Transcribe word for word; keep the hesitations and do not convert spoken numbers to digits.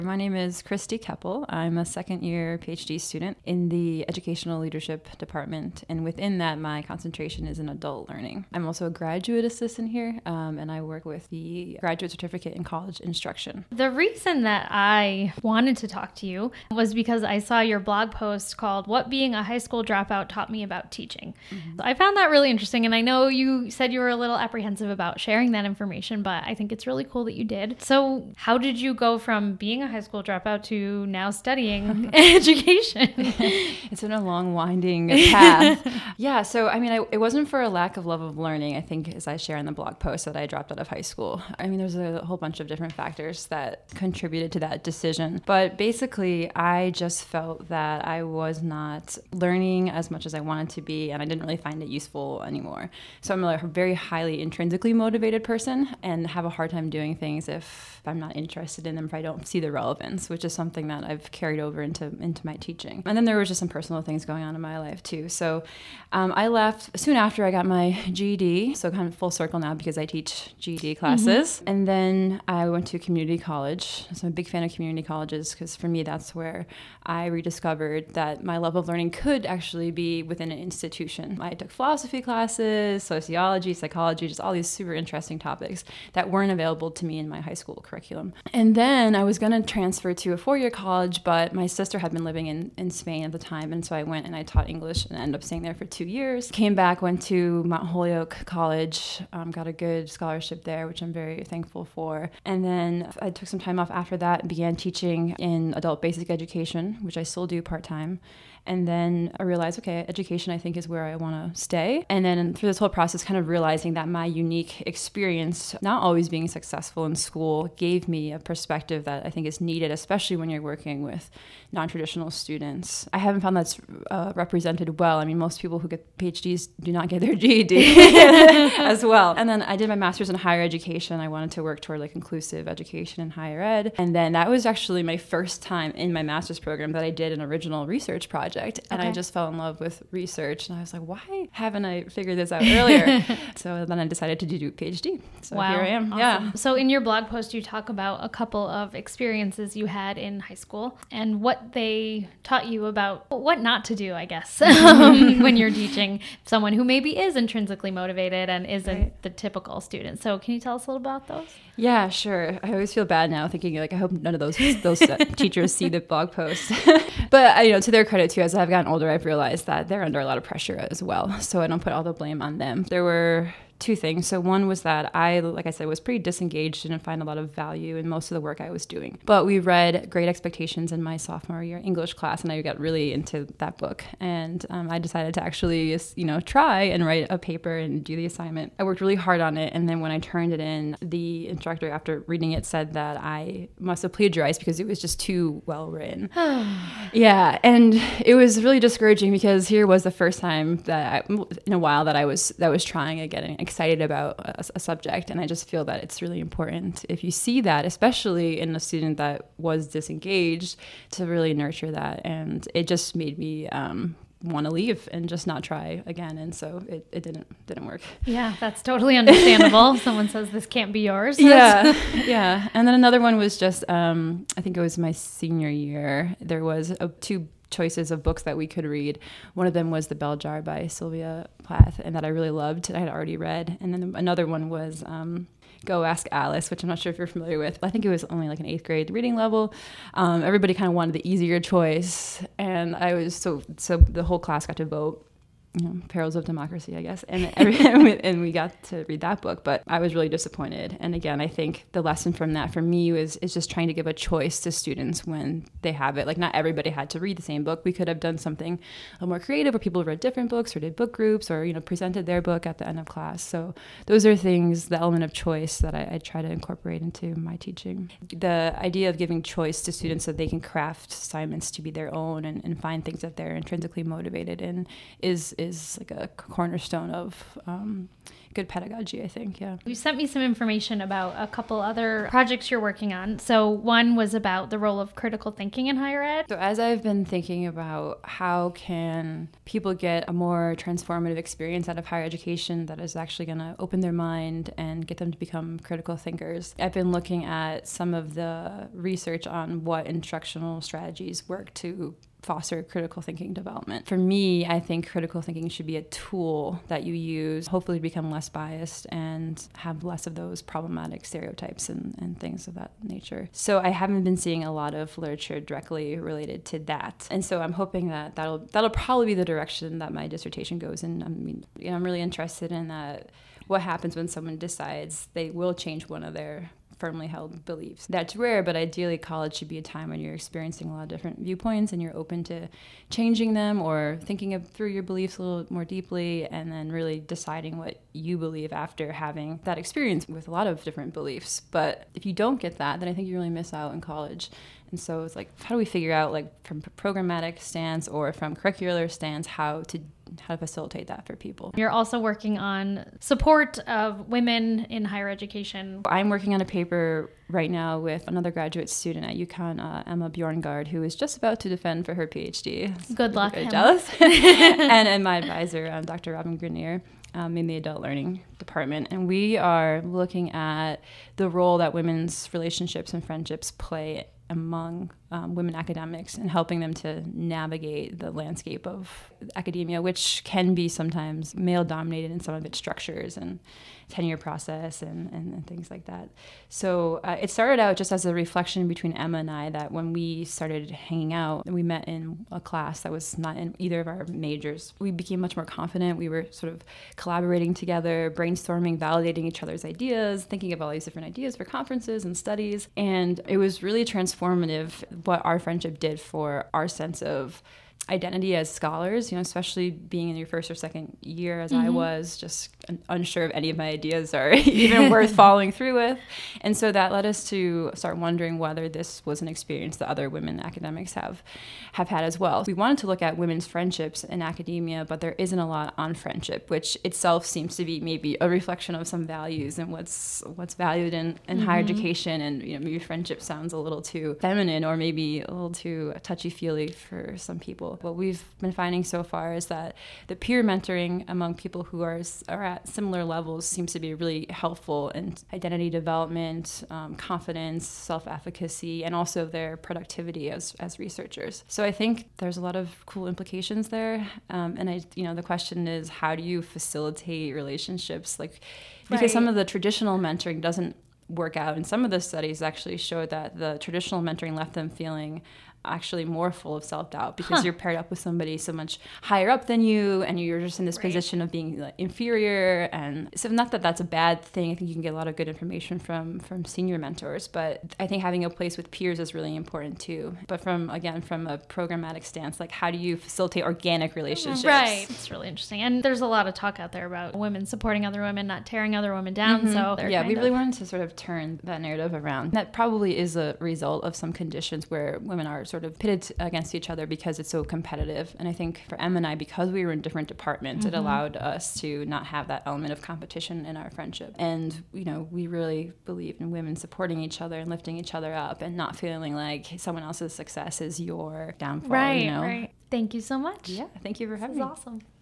My name is Christy Keppel. I'm a second year PhD student in the Educational Leadership Department, and within that, my concentration is in adult learning. I'm also a graduate assistant here, um, and I work with the graduate certificate in college instruction. The reason that I wanted to talk to you was because I saw your blog post called What Being a High School Dropout Taught Me About Teaching. Mm-hmm. So I found that really interesting, and I know you said you were a little apprehensive about sharing that information, but I think it's really cool that you did. So how did you go from being a high school dropout to now studying education? It's been a long, winding path. Yeah, so I mean, I, it wasn't for a lack of love of learning. I think, as I share in the blog post, that I dropped out of high school. I mean, there's a whole bunch of different factors that contributed to that decision. But basically, I just felt that I was not learning as much as I wanted to be, and I didn't really find it useful anymore. So I'm a very highly intrinsically motivated person and have a hard time doing things if I'm not interested in them, if I don't see the relevance, which is something that I've carried over into, into my teaching. And then there was just some personal things going on in my life too. So um, I left soon after I got my G E D, so kind of full circle now because I teach G E D classes. Mm-hmm. And then I went to community college. So I'm a big fan of community colleges because for me, that's where I rediscovered that my love of learning could actually be within an institution. I took philosophy classes, sociology, psychology, just all these super interesting topics that weren't available to me in my high school curriculum. And then I was going to transfer to a four-year college, but my sister had been living in, in Spain at the time, and so I went and I taught English and ended up staying there for two years. Came back, went to Mount Holyoke College, um, got a good scholarship there, which I'm very thankful for. And then I took some time off after that and began teaching in adult basic education, which I still do part-time. And then I realized, okay, education, I think, is where I want to stay. And then through this whole process, kind of realizing that my unique experience, not always being successful in school, gave me a perspective that I think is needed, especially when you're working with non-traditional students. I haven't found that's uh, represented well. I mean, most people who get PhDs do not get their G E D as well. And then I did my master's in higher education. I wanted to work toward like inclusive education in higher ed. And then that was actually my first time in my master's program that I did an original research project. And okay. I just fell in love with research. And I was like, why haven't I figured this out earlier? So then I decided to do a PhD. So wow. Here I am. Awesome. Yeah. So in your blog post, you talk about a couple of experiences you had in high school and what they taught you about what not to do, I guess, um, when you're teaching someone who maybe is intrinsically motivated and isn't right. the typical student. So can you tell us a little about those? Yeah, sure. I always feel bad now thinking like, I hope none of those those teachers see the blog post. But you know, to their credit too, as I've gotten older, I've realized that they're under a lot of pressure as well. So I don't put all the blame on them. There were two things. So one was that I, like I said, was pretty disengaged and didn't find a lot of value in most of the work I was doing. But we read Great Expectations in my sophomore year English class, and I got really into that book. And um, I decided to actually, you know, try and write a paper and do the assignment. I worked really hard on it. And then when I turned it in, the instructor, after reading it, said that I must have plagiarized because it was just too well written. Yeah. And it was really discouraging because here was the first time that I, in a while that I was, that was trying again, excited about a, a subject. And I just feel that it's really important if you see that, especially in a student that was disengaged, to really nurture that. And it just made me um, want to leave and just not try again. And so it, it didn't didn't work. Yeah, that's totally understandable. Someone says this can't be yours. Yeah, yeah. And then another one was just, um, I think it was my senior year. There was a, two choices of books that we could read. One of them was The Bell Jar by Sylvia Plath, and that I really loved and I had already read. And then another one was um, Go Ask Alice, which I'm not sure if you're familiar with. I think it was only like an eighth grade reading level. Um, everybody kind of wanted the easier choice, and I was so so the whole class got to vote. You know, perils of democracy, I guess. And every, and we got to read that book, but I was really disappointed. And again, I think the lesson from that for me was is just trying to give a choice to students when they have it. Like, not everybody had to read the same book. We could have done something a little more creative where people read different books or did book groups or, you know, presented their book at the end of class. So those are things, the element of choice that I, I try to incorporate into my teaching. The idea of giving choice to students so they can craft assignments to be their own and, and find things that they're intrinsically motivated in is is like a cornerstone of um, good pedagogy, I think. Yeah. You sent me some information about a couple other projects you're working on. So one was about the role of critical thinking in higher ed. So as I've been thinking about how can people get a more transformative experience out of higher education that is actually going to open their mind and get them to become critical thinkers, I've been looking at some of the research on what instructional strategies work to foster critical thinking development. For me, I think critical thinking should be a tool that you use, hopefully to become less biased and have less of those problematic stereotypes and, and things of that nature. So I haven't been seeing a lot of literature directly related to that. And so I'm hoping that that'll, that'll probably be the direction that my dissertation goes in. I mean, you know, I'm really interested in that. What happens when someone decides they will change one of their firmly held beliefs. That's rare, but ideally college should be a time when you're experiencing a lot of different viewpoints and you're open to changing them or thinking of, through your beliefs a little more deeply, and then really deciding what you believe after having that experience with a lot of different beliefs. But if you don't get that, then I think you really miss out in college. And so it's like, how do we figure out, like, from programmatic stance or from curricular stance, how to how to facilitate that for people? You're also working on support of women in higher education. I'm working on a paper right now with another graduate student at UConn, uh, Emma Bjorngard, who is just about to defend for her PhD. Good luck, very Emma. Jealous. and, and my advisor, um, Doctor Robin Grenier. Um, in the adult learning department. And we are looking at the role that women's relationships and friendships play among um, women academics and helping them to navigate the landscape of academia, which can be sometimes male-dominated in some of its structures and tenure process and, and, and things like that. So uh, it started out just as a reflection between Emma and I that when we started hanging out, we met in a class that was not in either of our majors. We became much more confident. We were sort of collaborating together, brainstorming, validating each other's ideas, thinking of all these different ideas for conferences and studies. And it was really transformative what our friendship did for our sense of identity as scholars, you know, especially being in your first or second year as mm-hmm. I was, just unsure if any of my ideas are even worth following through with. And so that led us to start wondering whether this was an experience that other women academics have have had as well. We wanted to look at women's friendships in academia, but there isn't a lot on friendship, which itself seems to be maybe a reflection of some values and what's what's valued in, in mm-hmm. higher education. And, you know, maybe friendship sounds a little too feminine or maybe a little too touchy-feely for some people. What we've been finding so far is that the peer mentoring among people who are, are at similar levels seems to be really helpful in identity development, um, confidence, self-efficacy, and also their productivity as, as researchers. So I think there's a lot of cool implications there. Um, and I, you know, the question is, how do you facilitate relationships? Like, because right. some of the traditional mentoring doesn't work out. And some of the studies actually showed that the traditional mentoring left them feeling actually more full of self-doubt because huh. you're paired up with somebody so much higher up than you and you're just in this right. position of being like, inferior. And so not that that's a bad thing. I think you can get a lot of good information from from senior mentors, but I think having a place with peers is really important too. But from, again, from a programmatic stance, like how do you facilitate organic relationships? Right. It's really interesting. And there's a lot of talk out there about women supporting other women, not tearing other women down. Mm-hmm. So yeah, we of... really wanted to sort of turn that narrative around. That probably is a result of some conditions where women are sort of pitted against each other because it's so competitive. And I think for Em and I, because we were in different departments, mm-hmm. it allowed us to not have that element of competition in our friendship. And, you know, we really believe in women supporting each other and lifting each other up and not feeling like someone else's success is your downfall. Right, you know? right. Thank you so much. Yeah, thank you for having me. me. This is awesome.